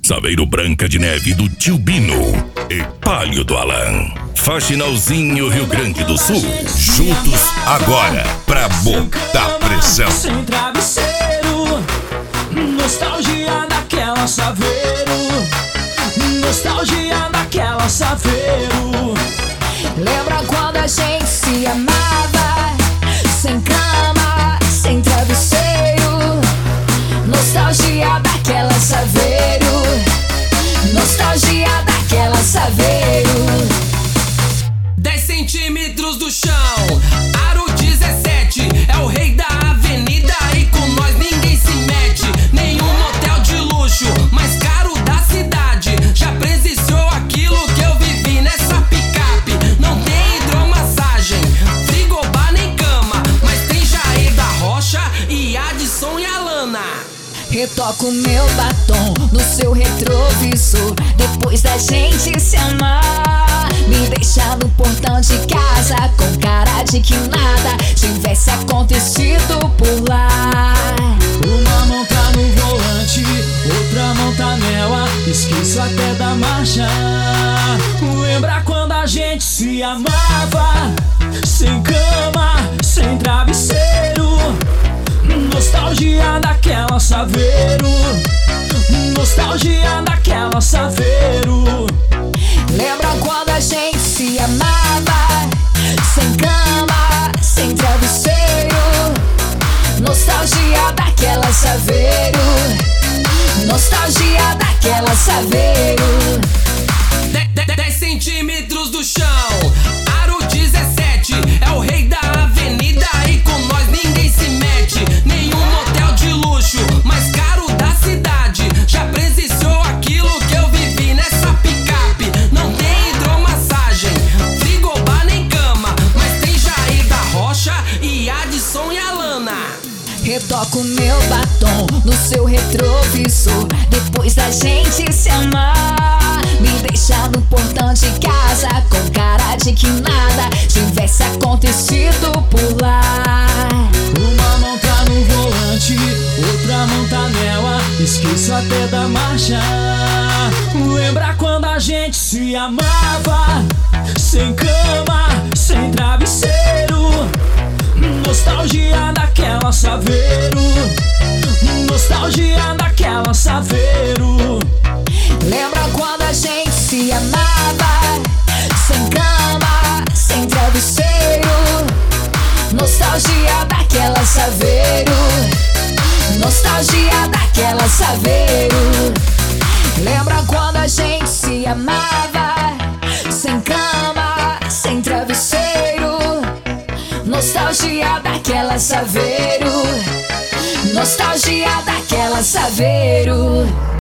Saveiro Branca de Neve do Tio Bino e Palio do Alan. Faxinalzinho Rio Grande do Sul. Juntos agora pra botar pressão. Sem travesseiro, nostalgia daquela Saveiro, nostalgia daquela Saveiro. Lembra quando a gente se amava? Sem cama, sem travesseiro, nostalgia daquela Saveiro, nostalgia daquela Saveiro. 10 centímetros do chão, aro 17, é o rei da avenida e com nós ninguém se mete. Nenhum motel de luxo, mais caro da cidade, já presenciou aquilo que eu vivi nessa picape. Não tem hidromassagem, frigobar nem cama, mas tem Jair da Rocha e Adson e Alana. Retoco meu batom no seu retrovisor, depois da gente se amar. Me deixar no portão de casa com cara de que nada tivesse acontecido por lá. Uma mão tá no volante, outra mão tá nela, esqueço até da marcha. Lembra quando a gente se amava? Sem cama, sem travesseiro, nostalgia daquela Saveiro, nostalgia daquela Saveiro. Lembra quando a gente se amava? Sem cama, sem travesseiro, nostalgia daquela Saveiro, nostalgia daquela Saveiro. 10 centímetros do chão, aro 17, é o rei da avenida e com nós ninguém se mete. Nenhum motel de luxo, mais caro da cidade, já presenciou aquilo que eu vivi nessa picape. Não tem hidromassagem, frigobar nem cama, mas tem Jair da Rocha e Adson e Alana. Retoco meu batom no seu retrovisor, depois da gente se amar. Me deixar no portão de casa com cara de que nada tivesse acontecido por lá. Uma mão tá no volante, outra mão tá nela, esqueço até da marcha. Lembra quando a gente se amava? Sem cama, sem travesseiro, nostalgia daquela Saveiro, nostalgia daquela Saveiro. Lembra quando a gente se amava? Sem cama, sem travesseiro, nostalgia daquela Saveiro, nostalgia daquela Saveiro. Lembra quando a gente se amava? Sem cama, sem travesseiro, nostalgia daquela Saveiro, nostalgia daquela Saveiro.